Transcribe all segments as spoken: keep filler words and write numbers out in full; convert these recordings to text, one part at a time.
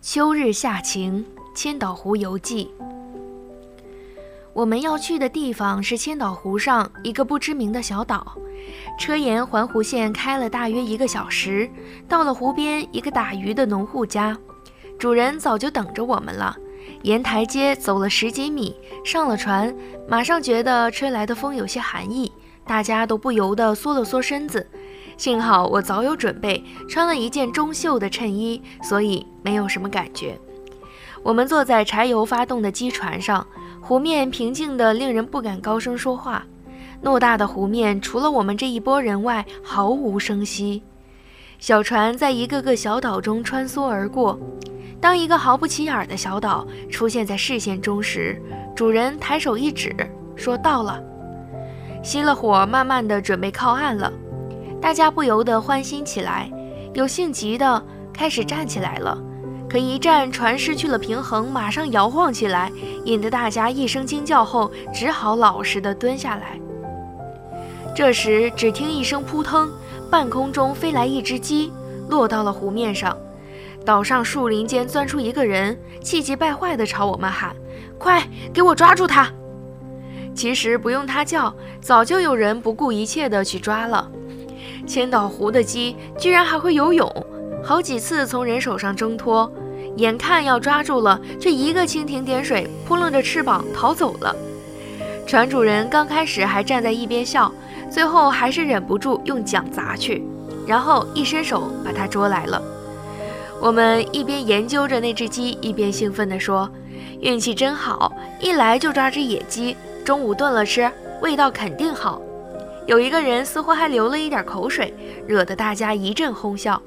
秋日夏晴，千岛湖游记。我们要去的地方是千岛湖上一个不知名的小岛，车沿环湖线开了大约一个小时，到了湖边一个打鱼的农户家，主人早就等着我们了。沿台阶走了十几米，上了船，马上觉得吹来的风有些寒意，大家都不由得缩了缩身子。幸好我早有准备，穿了一件中袖的衬衣，所以没有什么感觉。我们坐在柴油发动的机船上，湖面平静得令人不敢高声说话。偌大的湖面，除了我们这一拨人外，毫无声息。小船在一个个小岛中穿梭而过。当一个毫不起眼的小岛出现在视线中时，主人抬手一指，说到了。熄了火，慢慢地准备靠岸了。大家不由得欢欣起来，有性急的开始站起来了。可一站，船失去了平衡，马上摇晃起来，引得大家一声惊叫后，只好老实地蹲下来。这时，只听一声扑腾，半空中飞来一只鸡，落到了湖面上。岛上树林间钻出一个人，气急败坏地朝我们喊：“快，给我抓住他！”其实不用他叫，早就有人不顾一切地去抓了。千岛湖的鸡居然还会游泳，好几次从人手上挣脱，眼看要抓住了，却一个蜻蜓点水，扑棱着翅膀逃走了。船主人刚开始还站在一边笑，最后还是忍不住用桨砸去，然后一伸手把它捉来了。我们一边研究着那只鸡，一边兴奋地说：“运气真好，一来就抓只野鸡，中午炖了吃，味道肯定好。”有一个人似乎还流了一点口水，惹得大家一阵哄笑。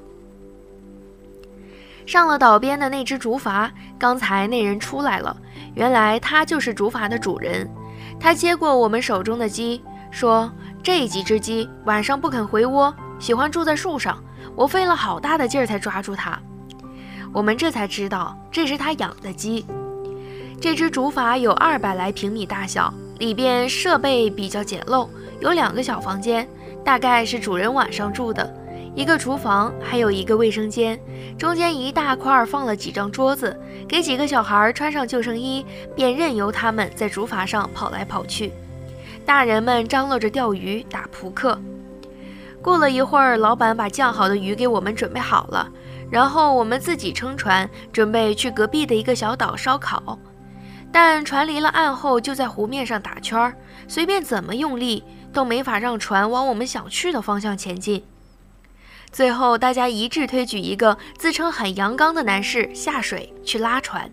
上了岛边的那只竹筏，刚才那人出来了，原来他就是竹筏的主人。他接过我们手中的鸡，说：“这几只鸡晚上不肯回窝，喜欢住在树上，我费了好大的劲儿才抓住它。”我们这才知道这是他养的鸡。这只竹筏有二百来平米大小，里边设备比较简陋，有两个小房间，大概是主人晚上住的，一个厨房，还有一个卫生间，中间一大块放了几张桌子，给几个小孩穿上救生衣，便任由他们在竹筏上跑来跑去。大人们张罗着钓鱼打扑克。过了一会儿，老板把酱好的鱼给我们准备好了，然后我们自己撑船，准备去隔壁的一个小岛烧烤。但船离了岸后就在湖面上打圈，随便怎么用力都没法让船往我们想去的方向前进。最后大家一致推举一个自称很阳刚的男士下水去拉船。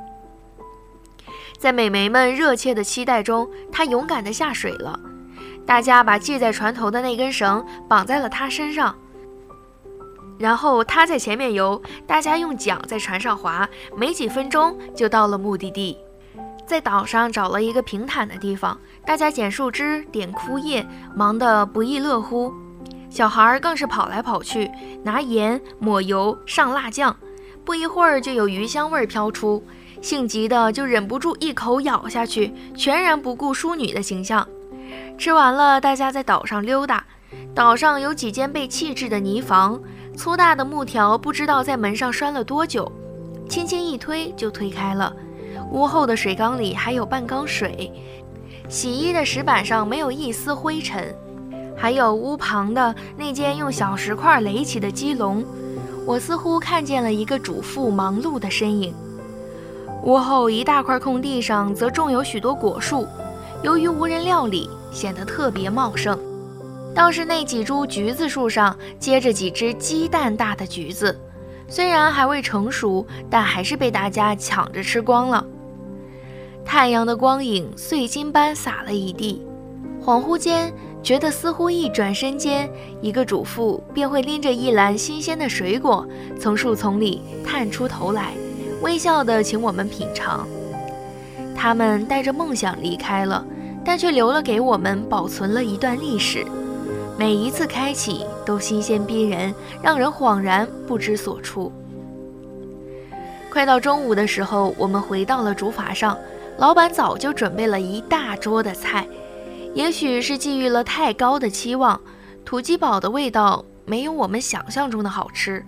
在美眉们热切的期待中，他勇敢地下水了。大家把系在船头的那根绳绑在了他身上，然后他在前面游，大家用桨在船上划，没几分钟就到了目的地。在岛上找了一个平坦的地方，大家捡树枝点枯叶，忙得不亦乐乎。小孩更是跑来跑去，拿盐抹油上辣酱，不一会儿就有鱼香味飘出，性急的就忍不住一口咬下去，全然不顾淑女的形象。吃完了，大家在岛上溜达。岛上有几间被弃置的泥房，粗大的木条不知道在门上拴了多久，轻轻一推就推开了。屋后的水缸里还有半缸水，洗衣的石板上没有一丝灰尘，还有屋旁的那间用小石块垒起的鸡笼，我似乎看见了一个主妇忙碌的身影。屋后一大块空地上则种有许多果树，由于无人料理，显得特别茂盛。倒是那几株橘子树上结着几只鸡蛋大的橘子，虽然还未成熟，但还是被大家抢着吃光了。太阳的光影碎金般洒了一地，恍惚间觉得似乎一转身间，一个主妇便会拎着一篮新鲜的水果从树丛里探出头来，微笑地请我们品尝。他们带着梦想离开了，但却留了给我们保存了一段历史。每一次开启都新鲜逼人，让人恍然不知所措。快到中午的时候，我们回到了竹筏上，老板早就准备了一大桌的菜。也许是寄予了太高的期望，土鸡煲的味道没有我们想象中的好吃，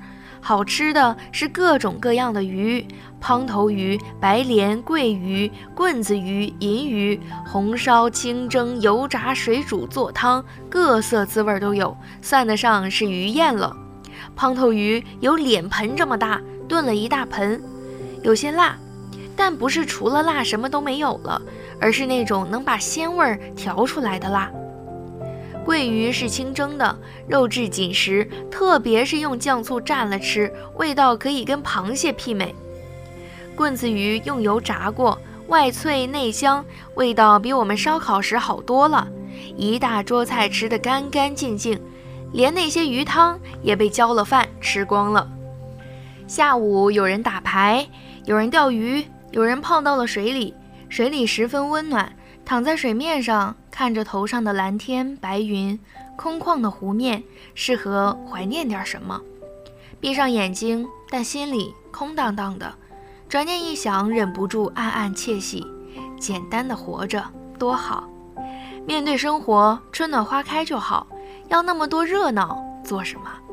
好吃的是各种各样的鱼，胖头鱼、白鲢、桂鱼、棍子鱼、银鱼，红烧、清蒸、油炸、水煮、做汤，各色滋味都有，算得上是鱼宴了。胖头鱼有脸盆这么大，炖了一大盆，有些辣，但不是除了辣什么都没有了，而是那种能把鲜味儿调出来的辣。桂鱼是清蒸的，肉质紧实，特别是用酱醋蘸了吃，味道可以跟螃蟹媲美。棍子鱼用油炸过，外脆内香，味道比我们烧烤时好多了。一大桌菜吃得干干净净，连那些鱼汤也被浇了饭吃光了。下午有人打牌，有人钓鱼，有人泡到了水里，水里十分温暖，躺在水面上，看着头上的蓝天白云，空旷的湖面，适合怀念点什么。闭上眼睛，但心里空荡荡的，转念一想，忍不住暗暗窃喜，简单的活着多好。面对生活，春暖花开就好，要那么多热闹做什么？